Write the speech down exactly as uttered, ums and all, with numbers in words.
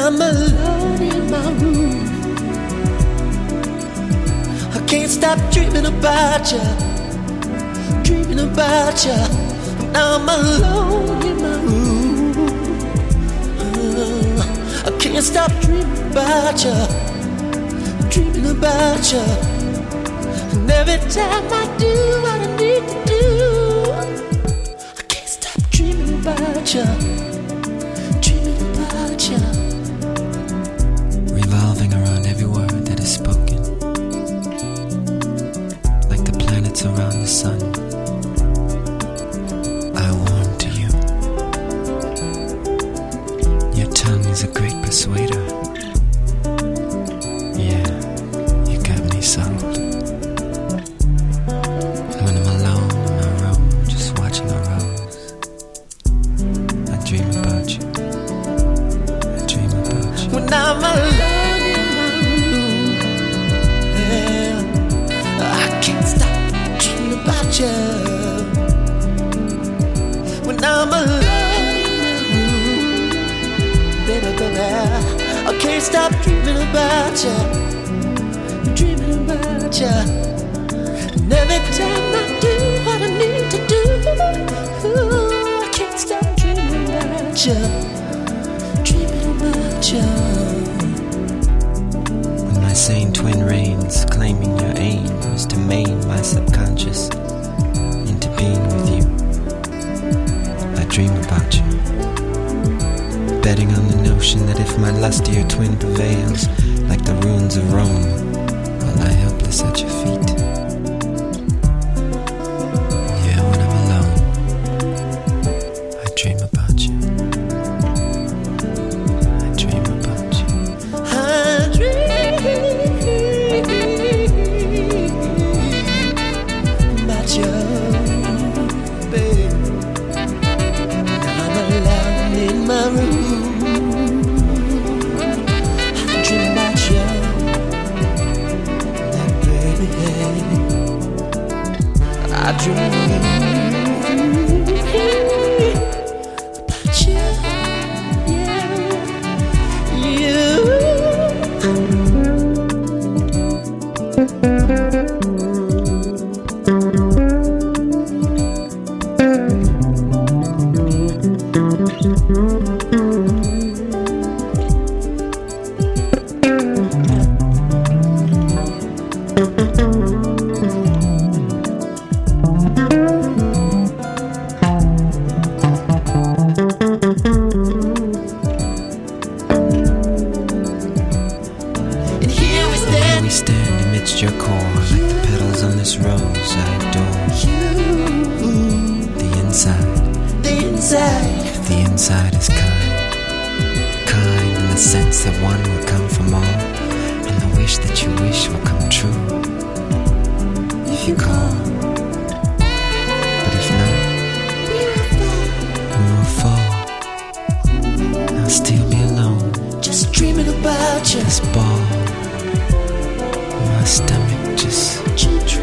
I'm alone in my room, I can't stop dreaming about you, dreaming about you. When I'm alone in my room, uh, I can't stop dreaming about you, dreaming about you. And every time I do what I need to do, I can't stop dreaming about you, dreaming about you. Revolving around every word that is spoken, like the planets around the sun. I warm to you. Your tongue is a great persuader. Yeah, you got me sold. When I'm alone in my room, just watching a rose, I dream about you. I dream about you. When I'm alone in my room, yeah, I can't stop dreaming about you. When I'm alone in my room, baby, baby, I can't stop dreaming about you, dreaming about you. And every time I do what I need to do, ooh, I can't stop dreaming about you, dreaming about you. When my sane twin reigns, claiming your aim was to maim my subconscious into being with you, I dream about you, betting on the notion that if my lustier twin prevails, like the ruins of Rome, I'll lie helpless at your feet. Yeah, when I'm alone, I dream about you. I dream about you. I dream about you, babe. I'm alone in my room, I dream about you, baby. I dream about you, yeah, you. And here we Here stand, we stand amidst your core, like the petals on this rose I adore. you, The inside, the inside. if the inside is kind, kind in the sense that one will come from all, and the wish that you wish will come true, if you call. But if not, we will fall. I'll still be alone, Just dreaming about you, this ball, my stomach just just